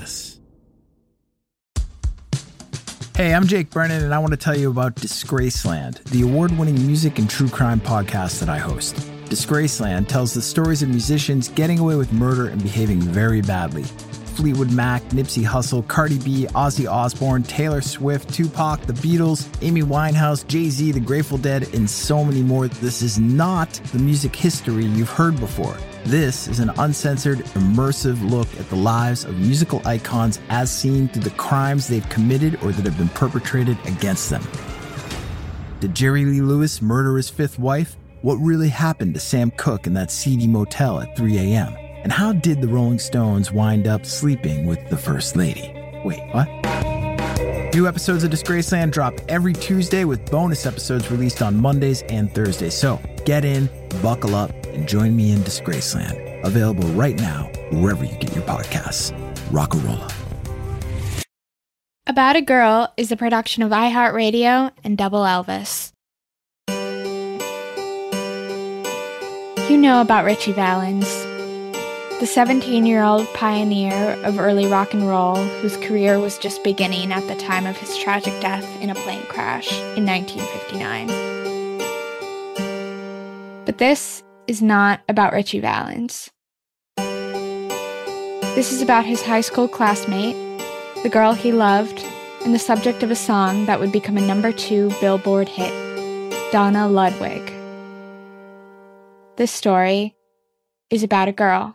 this. Hey, I'm Jake Brennan, and I want to tell you about Disgraceland, the award-winning music and true crime podcast that I host. Disgraceland tells the stories of musicians getting away with murder and behaving very badly. Fleetwood Mac, Nipsey Hussle, Cardi B, Ozzy Osbourne, Taylor Swift, Tupac, The Beatles, Amy Winehouse, Jay-Z, The Grateful Dead, and so many more. This is not the music history you've heard before. This is an uncensored, immersive look at the lives of musical icons as seen through the crimes they've committed or that have been perpetrated against them. Did Jerry Lee Lewis murder his fifth wife? What really happened to Sam Cooke in that seedy motel at 3 a.m.? And how did the Rolling Stones wind up sleeping with the First Lady? Wait, what? New episodes of Disgraceland drop every Tuesday with bonus episodes released on Mondays and Thursdays. So get in, buckle up, and join me in Disgraceland. Available right now, wherever you get your podcasts. Rock-a-rolla. About a Girl is a production of iHeartRadio and Double Elvis. You know about Ritchie Valens, the 17-year-old pioneer of early rock and roll whose career was just beginning at the time of his tragic death in a plane crash in 1959. But this is not about Ritchie Valens. This is about his high school classmate, the girl he loved, and the subject of a song that would become a #2 Billboard hit, Donna Ludwig. This story is about a girl.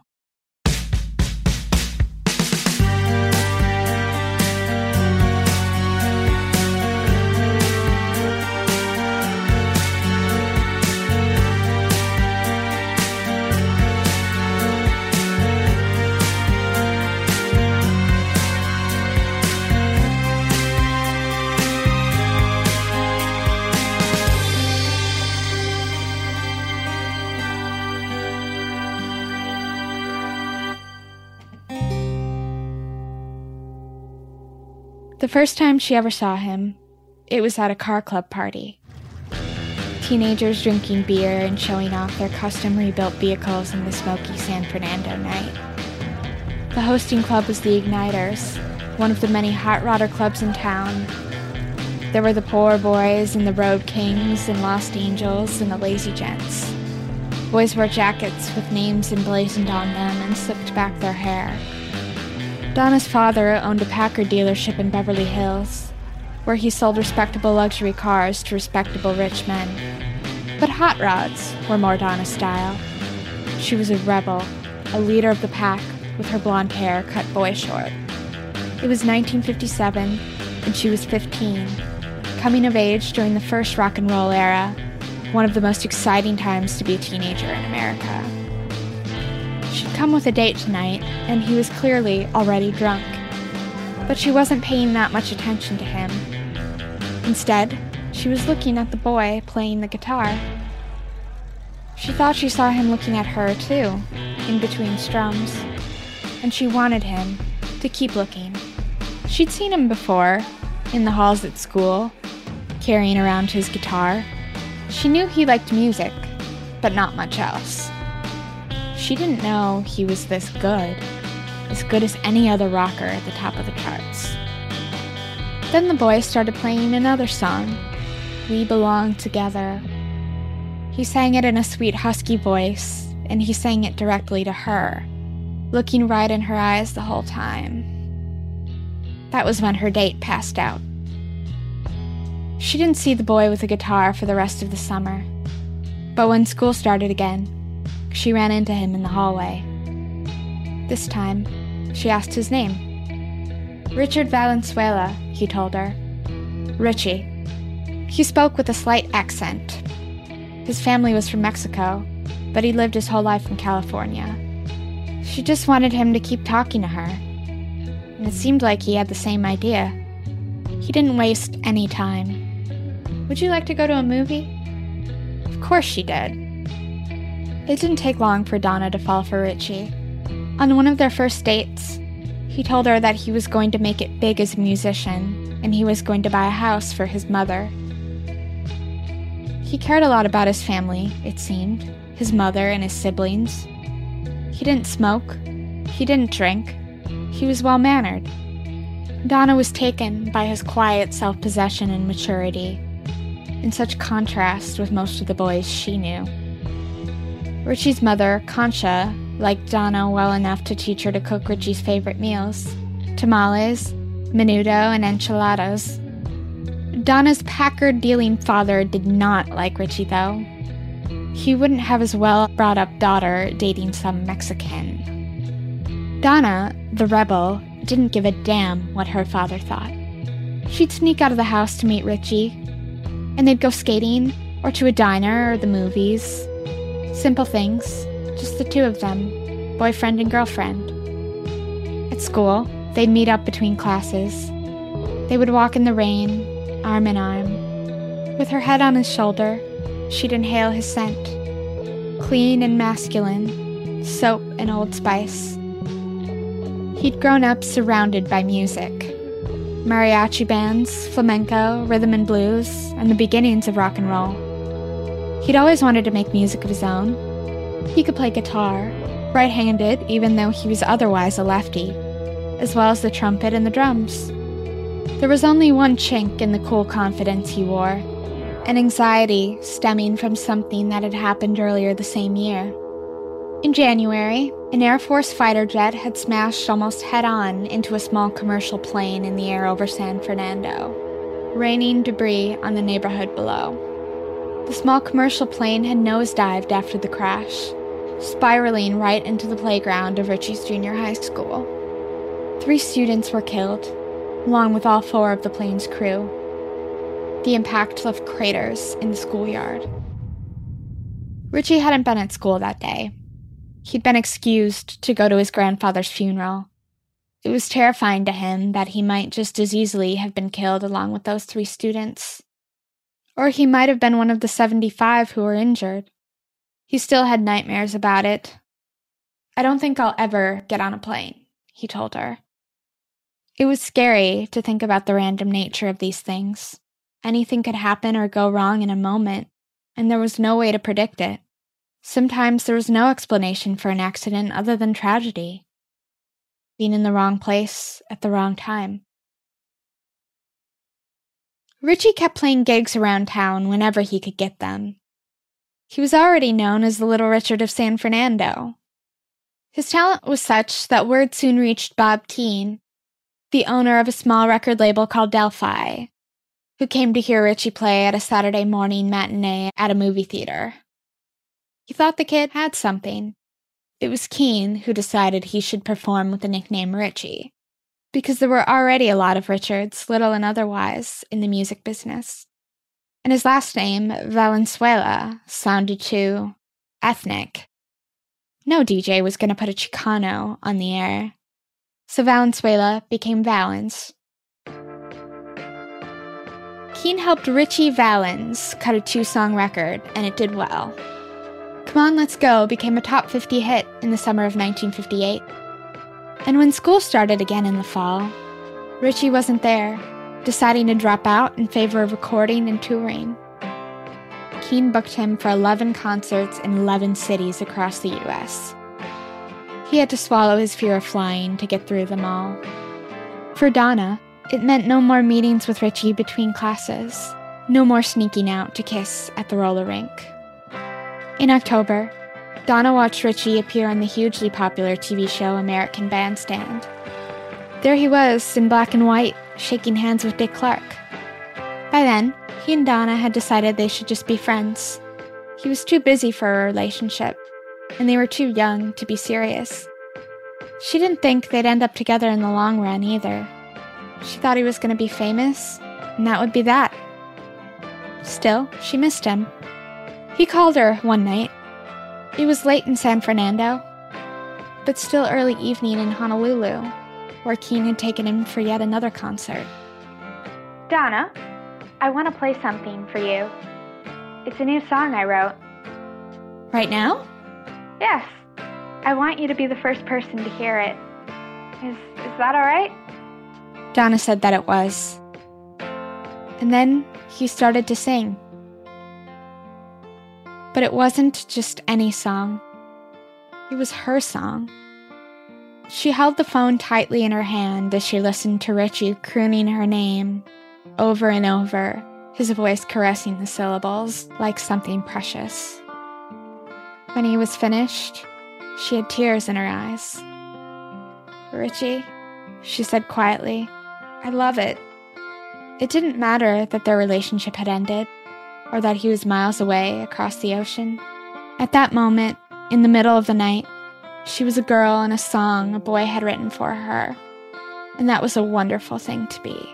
The first time she ever saw him, it was at a car club party. Teenagers drinking beer and showing off their custom rebuilt vehicles in the smoky San Fernando night. The hosting club was the Igniters, one of the many hot rodder clubs in town. There were the Poor Boys and the Road Kings and Lost Angels and the Lazy Gents. Boys wore jackets with names emblazoned on them and slicked back their hair. Donna's father owned a Packard dealership in Beverly Hills, where he sold respectable luxury cars to respectable rich men. But hot rods were more Donna's style. She was a rebel, a leader of the pack, with her blonde hair cut boy short. It was 1957, and she was 15, coming of age during the first rock and roll era, one of the most exciting times to be a teenager in America. She'd come with a date tonight, and he was clearly already drunk. But she wasn't paying that much attention to him. Instead, she was looking at the boy playing the guitar. She thought she saw him looking at her, too, in between strums, and she wanted him to keep looking. She'd seen him before, in the halls at school, carrying around his guitar. She knew he liked music, but not much else. She didn't know he was this good, as good as any other rocker at the top of the charts. Then the boy started playing another song, We Belong Together. He sang it in a sweet husky voice, and he sang it directly to her, looking right in her eyes the whole time. That was when her date passed out. She didn't see the boy with the guitar for the rest of the summer, but when school started again, she ran into him in the hallway. This time, she asked his name. Richard Valenzuela, he told her. Richie. He spoke with a slight accent. His family was from Mexico, but he lived his whole life in California. She just wanted him to keep talking to her, and it seemed like he had the same idea. He didn't waste any time. Would you like to go to a movie? Of course she did. It didn't take long for Donna to fall for Richie. On one of their first dates, he told her that he was going to make it big as a musician, and he was going to buy a house for his mother. He cared a lot about his family, it seemed, his mother and his siblings. He didn't smoke, he didn't drink, He was well-mannered. Donna was taken by his quiet self-possession and maturity, in such contrast with most of the boys she knew. Richie's mother, Concha, liked Donna well enough to teach her to cook Richie's favorite meals: tamales, menudo, and enchiladas. Donna's Packard-dealing father did not like Richie, though. He wouldn't have his well-brought-up daughter dating some Mexican. Donna, the rebel, didn't give a damn what her father thought. She'd sneak out of the house to meet Richie, and they'd go skating, or to a diner, or the movies. Simple things, just the two of them, boyfriend and girlfriend. At school, they'd meet up between classes. They would walk in the rain, arm in arm. With her head on his shoulder, she'd inhale his scent. Clean and masculine, soap and Old Spice. He'd grown up surrounded by music. Mariachi bands, flamenco, rhythm and blues, and the beginnings of rock and roll. He'd always wanted to make music of his own. He could play guitar, right-handed even though he was otherwise a lefty, as well as the trumpet and the drums. There was only one chink in the cool confidence he wore, an anxiety stemming from something that had happened earlier the same year. In January, an Air Force fighter jet had smashed almost head-on into a small commercial plane in the air over San Fernando, raining debris on the neighborhood below. The small commercial plane had nosedived after the crash, spiraling right into the playground of Richie's junior high school. 3 students were killed, along with all 4 of the plane's crew. The impact left craters in the schoolyard. Richie hadn't been at school that day. He'd been excused to go to his grandfather's funeral. It was terrifying to him that he might just as easily have been killed along with those 3 students. Or he might have been one of the 75 who were injured. He still had nightmares about it. "I don't think I'll ever get on a plane," he told her. It was scary to think about the random nature of these things. Anything could happen or go wrong in a moment, and there was no way to predict it. Sometimes there was no explanation for an accident other than tragedy. Being in the wrong place at the wrong time. Richie kept playing gigs around town whenever he could get them. He was already known as the Little Richard of San Fernando. His talent was such that word soon reached Bob Keane, the owner of a small record label called Delphi, who came to hear Richie play at a Saturday morning matinee at a movie theater. He thought the kid had something. It was Keane who decided he should perform with the nickname Richie, because there were already a lot of Richards, little and otherwise, in the music business. And his last name, Valenzuela, sounded too ethnic. No DJ was going to put a Chicano on the air. So Valenzuela became Valens. Keane helped Richie Valens cut a 2-song record, and it did well. Come On, Let's Go became a top 50 hit in the summer of 1958. And when school started again in the fall, Richie wasn't there, deciding to drop out in favor of recording and touring. Keane booked him for 11 concerts in 11 cities across the U.S. He had to swallow his fear of flying to get through them all. For Donna, it meant no more meetings with Richie between classes, no more sneaking out to kiss at the roller rink. In October, Donna watched Richie appear on the hugely popular TV show American Bandstand. There he was, in black and white, shaking hands with Dick Clark. By then, he and Donna had decided they should just be friends. He was too busy for a relationship, and they were too young to be serious. She didn't think they'd end up together in the long run, either. She thought he was going to be famous, and that would be that. Still, she missed him. He called her one night. It was late in San Fernando, but still early evening in Honolulu, where Keane had taken him for yet another concert. "Donna, I want to play something for you. It's a new song I wrote." "Right now?" "Yes. I want you to be the first person to hear it. Is that all right?" Donna said that it was. And then he started to sing. But it wasn't just any song. It was her song. She held the phone tightly in her hand as she listened to Richie crooning her name over and over, his voice caressing the syllables like something precious. When he was finished, she had tears in her eyes. "Richie," she said quietly, "I love it." It didn't matter that their relationship had ended, or that he was miles away across the ocean. At that moment, in the middle of the night, she was a girl in a song a boy had written for her, and that was a wonderful thing to be.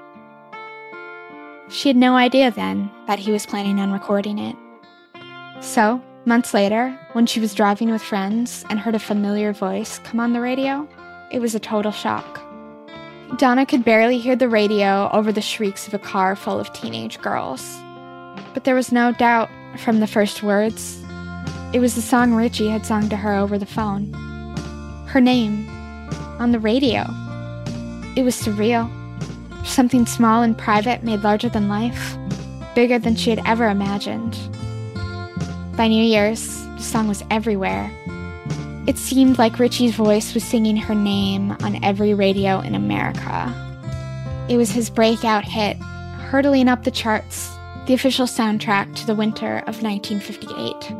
She had no idea then that he was planning on recording it. So, months later, when she was driving with friends and heard a familiar voice come on the radio, it was a total shock. Donna could barely hear the radio over the shrieks of a car full of teenage girls. But there was no doubt from the first words. It was the song Richie had sung to her over the phone. Her name, on the radio. It was surreal. Something small and private made larger than life, bigger than she had ever imagined. By New Year's, the song was everywhere. It seemed like Richie's voice was singing her name on every radio in America. It was his breakout hit, hurtling up the charts, the official soundtrack to the winter of 1958.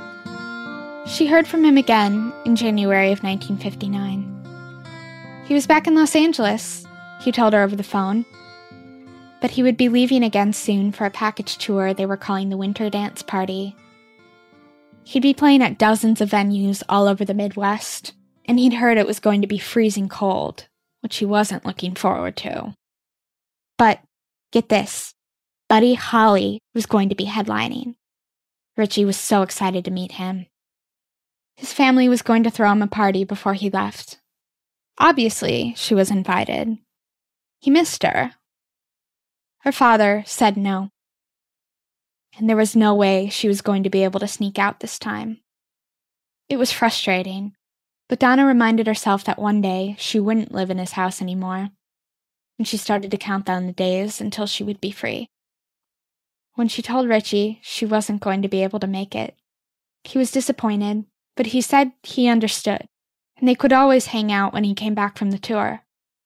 She heard from him again in January of 1959. He was back in Los Angeles, he told her over the phone, but he would be leaving again soon for a package tour they were calling the Winter Dance Party. He'd be playing at dozens of venues all over the Midwest, and he'd heard it was going to be freezing cold, which he wasn't looking forward to. But, get this, Buddy Holly was going to be headlining. Richie was so excited to meet him. His family was going to throw him a party before he left. Obviously, she was invited. He missed her. Her father said no. And there was no way she was going to be able to sneak out this time. It was frustrating, but Donna reminded herself that one day she wouldn't live in his house anymore, and she started to count down the days until she would be free. When she told Richie she wasn't going to be able to make it, he was disappointed, but he said he understood, and they could always hang out when he came back from the tour.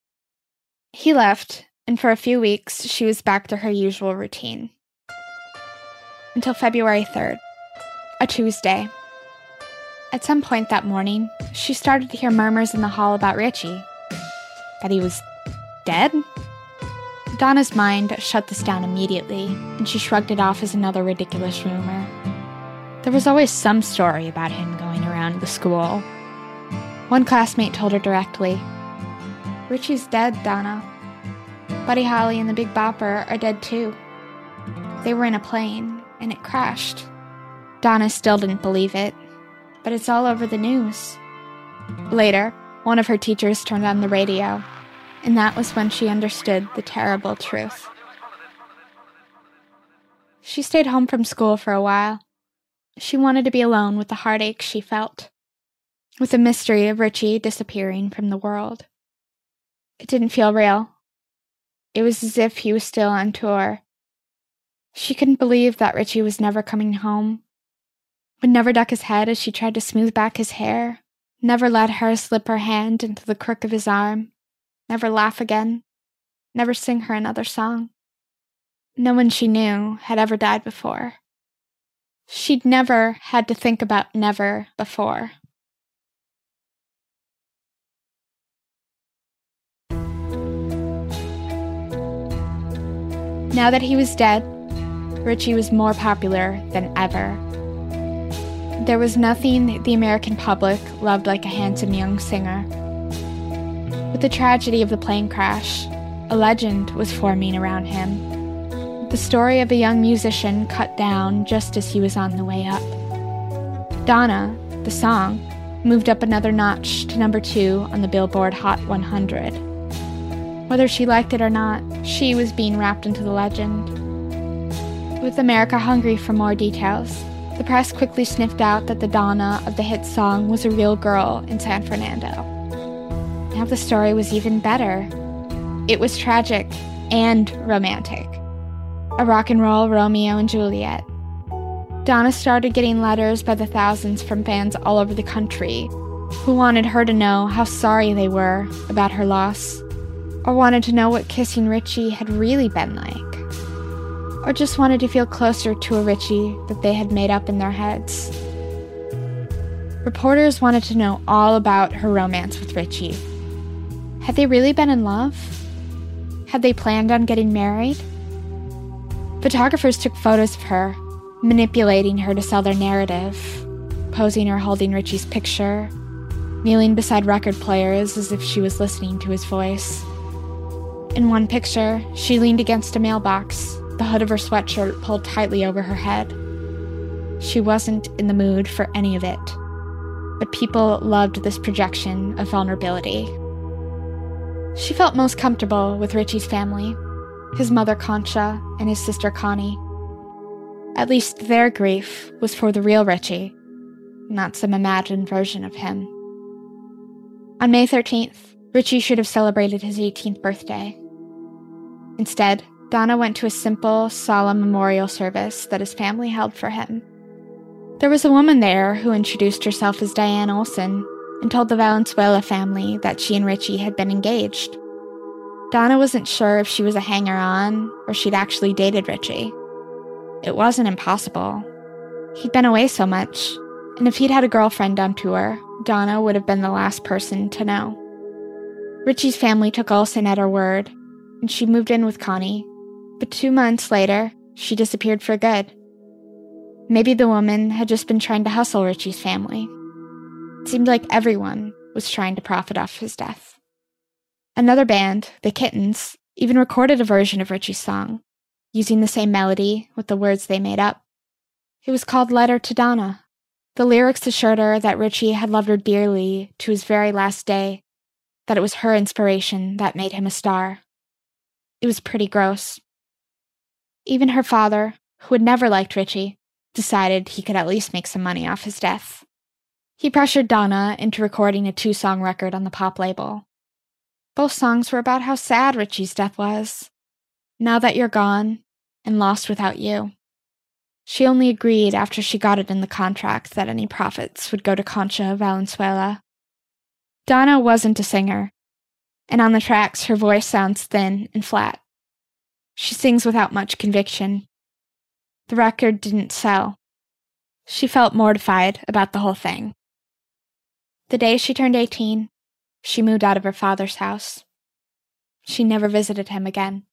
He left, and for a few weeks she was back to her usual routine. Until February 3rd, a Tuesday. At some point that morning, she started to hear murmurs in the hall about Richie. That he was dead? Donna's mind shut this down immediately, and she shrugged it off as another ridiculous rumor. There was always some story about him going around the school. One classmate told her directly, "Richie's dead, Donna. Buddy Holly and the Big Bopper are dead too. They were in a plane, and it crashed." Donna still didn't believe it, but it's all over the news. Later, one of her teachers turned on the radio, and that was when she understood the terrible truth. She stayed home from school for a while. She wanted to be alone with the heartache she felt, with the mystery of Richie disappearing from the world. It didn't feel real. It was as if he was still on tour. She couldn't believe that Richie was never coming home, would never duck his head as she tried to smooth back his hair, never let her slip her hand into the crook of his arm, never laugh again, never sing her another song. No one she knew had ever died before. She'd never had to think about never before. Now that he was dead, Richie was more popular than ever. There was nothing the American public loved like a handsome young singer. With the tragedy of the plane crash, a legend was forming around him. The story of a young musician cut down just as he was on the way up. Donna, the song, moved up another notch to number 2 on the Billboard Hot 100. Whether she liked it or not, she was being wrapped into the legend. With America hungry for more details, the press quickly sniffed out that the Donna of the hit song was a real girl in San Fernando. Now the story was even better. It was tragic and romantic. A rock and roll Romeo and Juliet. Donna started getting letters by the thousands from fans all over the country, who wanted her to know how sorry they were about her loss, or wanted to know what kissing Richie had really been like, or just wanted to feel closer to a Richie that they had made up in their heads. Reporters wanted to know all about her romance with Richie. Had they really been in love? Had they planned on getting married? Photographers took photos of her, manipulating her to sell their narrative, posing her holding Richie's picture, kneeling beside record players as if she was listening to his voice. In one picture, she leaned against a mailbox, the hood of her sweatshirt pulled tightly over her head. She wasn't in the mood for any of it, but people loved this projection of vulnerability. She felt most comfortable with Richie's family, his mother Concha and his sister Connie. At least their grief was for the real Richie, not some imagined version of him. On May 13th, Richie should have celebrated his 18th birthday. Instead, Donna went to a simple, solemn memorial service that his family held for him. There was a woman there who introduced herself as Diane Olsen and told the Valenzuela family that she and Richie had been engaged. Donna wasn't sure if she was a hanger-on or she'd actually dated Richie. It wasn't impossible. He'd been away so much, and if he'd had a girlfriend on tour, Donna would have been the last person to know. Richie's family took Olsen at her word, and she moved in with Connie, but 2 months later, she disappeared for good. Maybe the woman had just been trying to hustle Richie's family. It seemed like everyone was trying to profit off his death. Another band, the Kittens, even recorded a version of Richie's song, using the same melody with the words they made up. It was called Letter to Donna. The lyrics assured her that Richie had loved her dearly to his very last day, that it was her inspiration that made him a star. It was pretty gross. Even her father, who had never liked Richie, decided he could at least make some money off his death. He pressured Donna into recording a 2-song record on the pop label. Both songs were about how sad Richie's death was. Now that you're gone, and lost without you. She only agreed after she got it in the contract that any profits would go to Concha Valenzuela. Donna wasn't a singer, and on the tracks her voice sounds thin and flat. She sings without much conviction. The record didn't sell. She felt mortified about the whole thing. The day she turned 18, she moved out of her father's house. She never visited him again.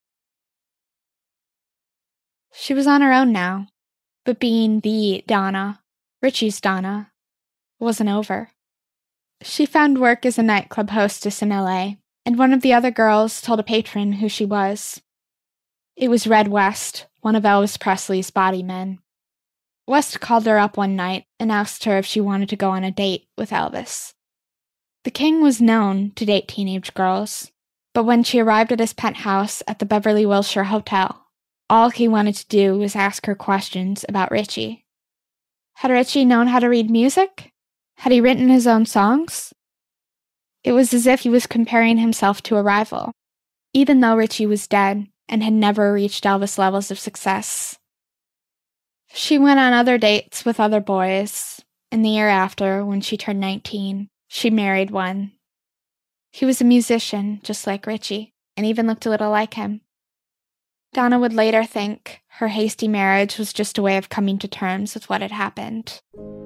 She was on her own now, but being the Donna, Richie's Donna, wasn't over. She found work as a nightclub hostess in LA, and one of the other girls told a patron who she was. It was Red West, one of Elvis Presley's body men. West called her up one night and asked her if she wanted to go on a date with Elvis. The King was known to date teenage girls, but when she arrived at his penthouse at the Beverly Wilshire Hotel, all he wanted to do was ask her questions about Richie. Had Richie known how to read music? Had he written his own songs? It was as if he was comparing himself to a rival, even though Richie was dead and had never reached Elvis levels of success. She went on other dates with other boys, and the year after, when she turned 19, she married one. He was a musician, just like Richie, and even looked a little like him. Donna would later think her hasty marriage was just a way of coming to terms with what had happened.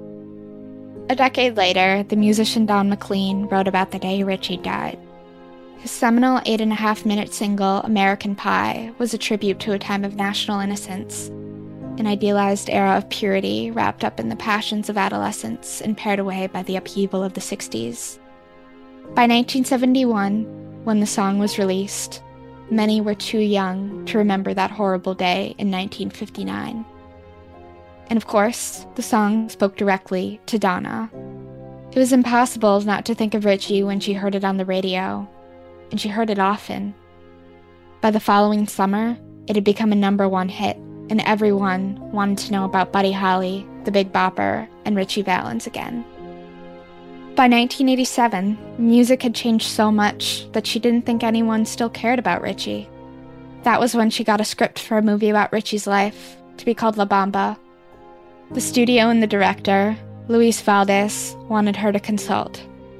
A decade later, the musician Don McLean wrote about the day Richie died. His seminal 8.5-minute single, American Pie, was a tribute to a time of national innocence, an idealized era of purity wrapped up in the passions of adolescence and pared away by the upheaval of the 60s. By 1971, when the song was released, many were too young to remember that horrible day in 1959. And of course, the song spoke directly to Donna. It was impossible not to think of Richie when she heard it on the radio, and she heard it often. By the following summer, it had become a #1 hit, and everyone wanted to know about Buddy Holly, the Big Bopper, and Ritchie Valens again. By 1987, music had changed so much that she didn't think anyone still cared about Richie. That was when she got a script for a movie about Richie's life, to be called La Bamba. The studio and the director, Luis Valdez, wanted her to consult,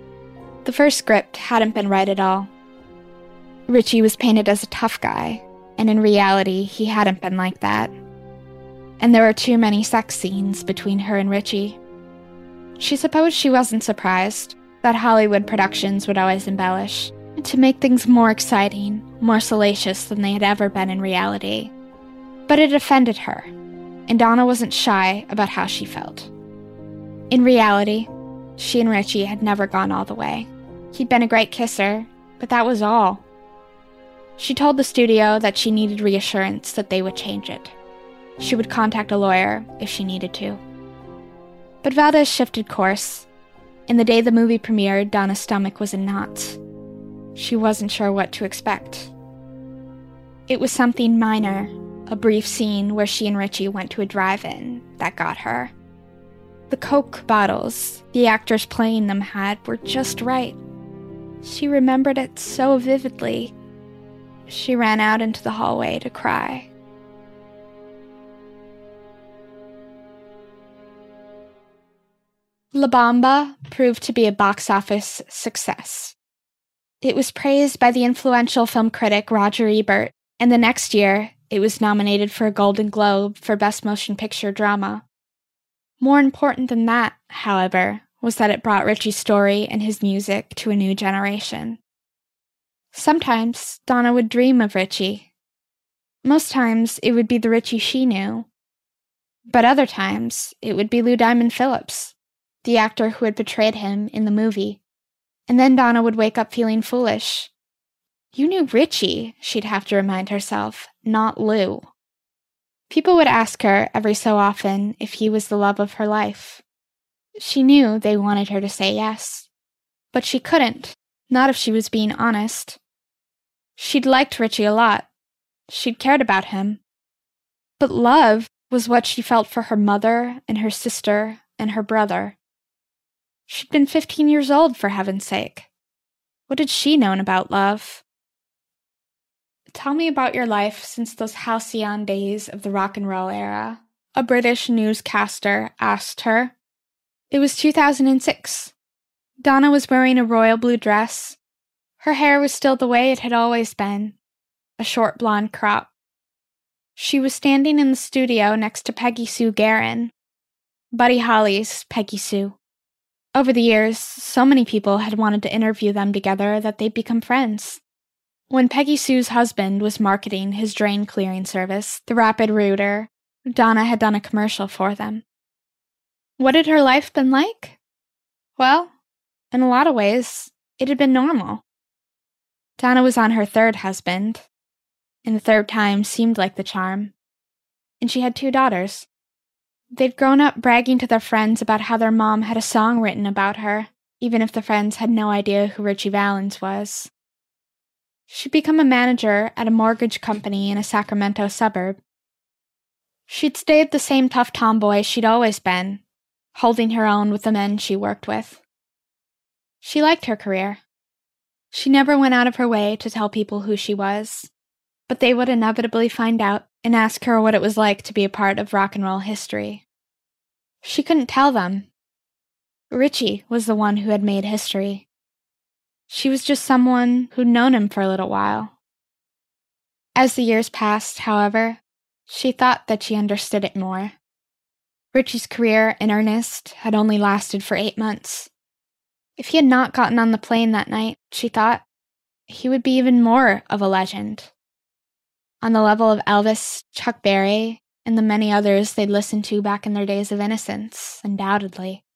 The first script hadn't been right at all. Richie was painted as a tough guy, and in reality, he hadn't been like that. And there were too many sex scenes between her and Richie. She supposed she wasn't surprised that Hollywood productions would always embellish to make things more exciting, more salacious than they had ever been in reality. But it offended her, and Donna wasn't shy about how she felt. In reality, she and Richie had never gone all the way. He'd been a great kisser, but that was all. She told the studio that she needed reassurance that they would change it. She would contact a lawyer if she needed to. But Valdez shifted course, and the day the movie premiered, Donna's stomach was in knots. She wasn't sure what to expect. It was something minor, a brief scene where she and Richie went to a drive-in, that got her. The Coke bottles the actors playing them had were just right. She remembered it so vividly. She ran out into the hallway to cry. La Bamba proved to be a box office success. It was praised by the influential film critic Roger Ebert, and the next year, it was nominated for a Golden Globe for Best Motion Picture Drama. More important than that, however, was that it brought Richie's story and his music to a new generation. Sometimes, Donna would dream of Richie. Most times, it would be the Richie she knew. But other times, it would be Lou Diamond Phillips, the actor who had portrayed him in the movie. And then Donna would wake up feeling foolish. You knew Richie, she'd have to remind herself, not Lou. People would ask her every so often if he was the love of her life. She knew they wanted her to say yes. But she couldn't, not if she was being honest. She'd liked Richie a lot. She'd cared about him. But love was what she felt for her mother and her sister and her brother. She'd been 15 years old, for heaven's sake. What had she known about love? Tell me about your life since those halcyon days of the rock and roll era, a British newscaster asked her. It was 2006. Donna was wearing a royal blue dress. Her hair was still the way it had always been, a short blonde crop. She was standing in the studio next to Peggy Sue Gerron, Buddy Holly's Peggy Sue. Over the years, so many people had wanted to interview them together that they'd become friends. When Peggy Sue's husband was marketing his drain clearing service, the Rapid Rooter, Donna had done a commercial for them. What had her life been like? Well, in a lot of ways, it had been normal. Donna was on her third husband, and the third time seemed like the charm. And she had 2 daughters. They'd grown up bragging to their friends about how their mom had a song written about her, even if the friends had no idea who Richie Valens was. She'd become a manager at a mortgage company in a Sacramento suburb. She'd stayed the same tough tomboy she'd always been, holding her own with the men she worked with. She liked her career. She never went out of her way to tell people who she was, but they would inevitably find out and ask her what it was like to be a part of rock and roll history. She couldn't tell them. Richie was the one who had made history. She was just someone who'd known him for a little while. As the years passed, however, she thought that she understood it more. Richie's career in earnest had only lasted for 8 months. If he had not gotten on the plane that night, she thought, he would be even more of a legend. On the level of Elvis, Chuck Berry, and the many others they'd listened to back in their days of innocence, undoubtedly.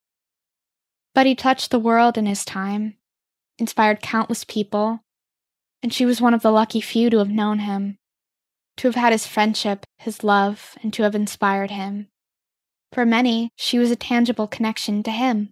But he touched the world in his time, inspired countless people, and she was one of the lucky few to have known him, to have had his friendship, his love, and to have inspired him. For many, she was a tangible connection to him.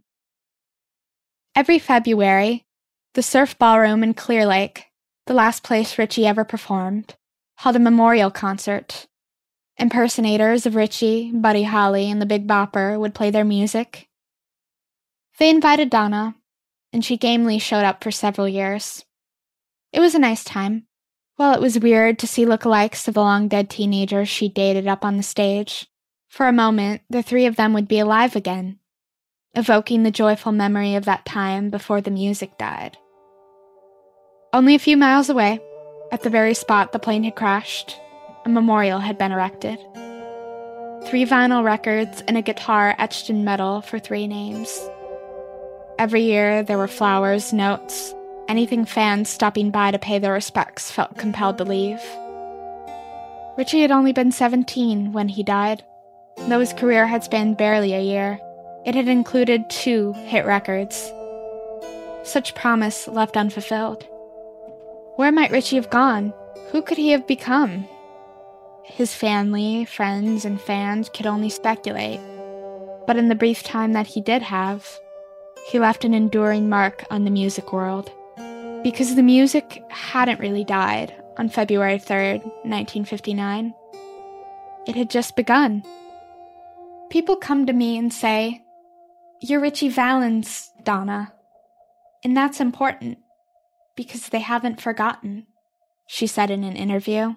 Every February, the Surf Ballroom in Clear Lake, the last place Richie ever performed, held a memorial concert. Impersonators of Richie, Buddy Holly, and the Big Bopper would play their music. They invited Donna, and she gamely showed up for several years. It was a nice time. While it was weird to see lookalikes of the long-dead teenagers she dated up on the stage, for a moment, the 3 of them would be alive again. evoking the joyful memory of that time before the music died. Only a few miles away, at the very spot the plane had crashed, a memorial had been erected. 3 vinyl records and a guitar etched in metal for 3 names. Every year there were flowers, notes, anything fans stopping by to pay their respects felt compelled to leave. Richie had only been 17 when he died. Though his career had spanned barely a year, it had included 2 hit records. Such promise left unfulfilled. Where might Richie have gone? Who could he have become? His family, friends, and fans could only speculate. But in the brief time that he did have, he left an enduring mark on the music world. Because the music hadn't really died on February 3rd, 1959. It had just begun. People come to me and say, "You're Ritchie Valens, Donna." And that's important, because they haven't forgotten, she said in an interview.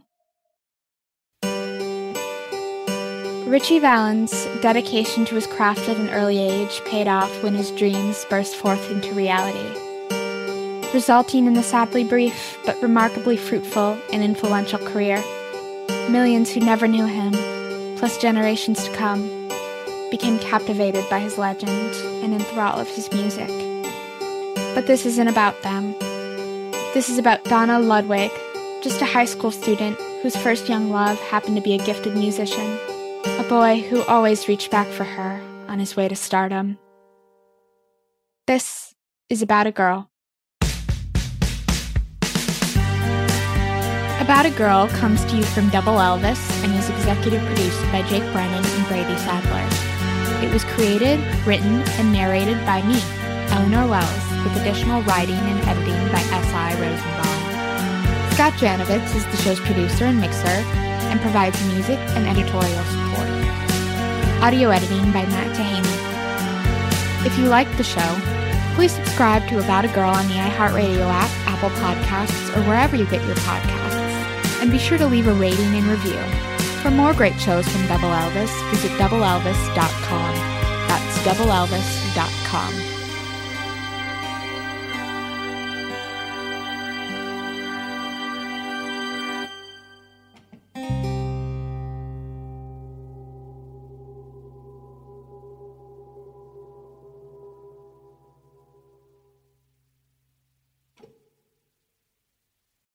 Ritchie Valens' dedication to his craft at an early age paid off when his dreams burst forth into reality, resulting in a sadly brief but remarkably fruitful and influential career. Millions who never knew him, plus generations to come, became captivated by his legend and enthralled of his music. But this isn't about them. This is about Donna Ludwig, just a high school student whose first young love happened to be a gifted musician, a boy who always reached back for her on his way to stardom. This is About a Girl. About a Girl comes to you from Double Elvis and is executive produced by Jake Brennan and Brady Sadler. It was created, written, and narrated by me, Eleanor Wells, with additional writing and editing by S.I. Rosenbaum. Scott Janovitz is the show's producer and mixer, and provides music and editorial support. Audio editing by Matt Tahaney. If you like the show, please subscribe to About a Girl on the iHeartRadio app, Apple Podcasts, or wherever you get your podcasts. And be sure to leave a rating and review. For more great shows from Double Elvis, visit doubleelvis.com. That's doubleelvis.com.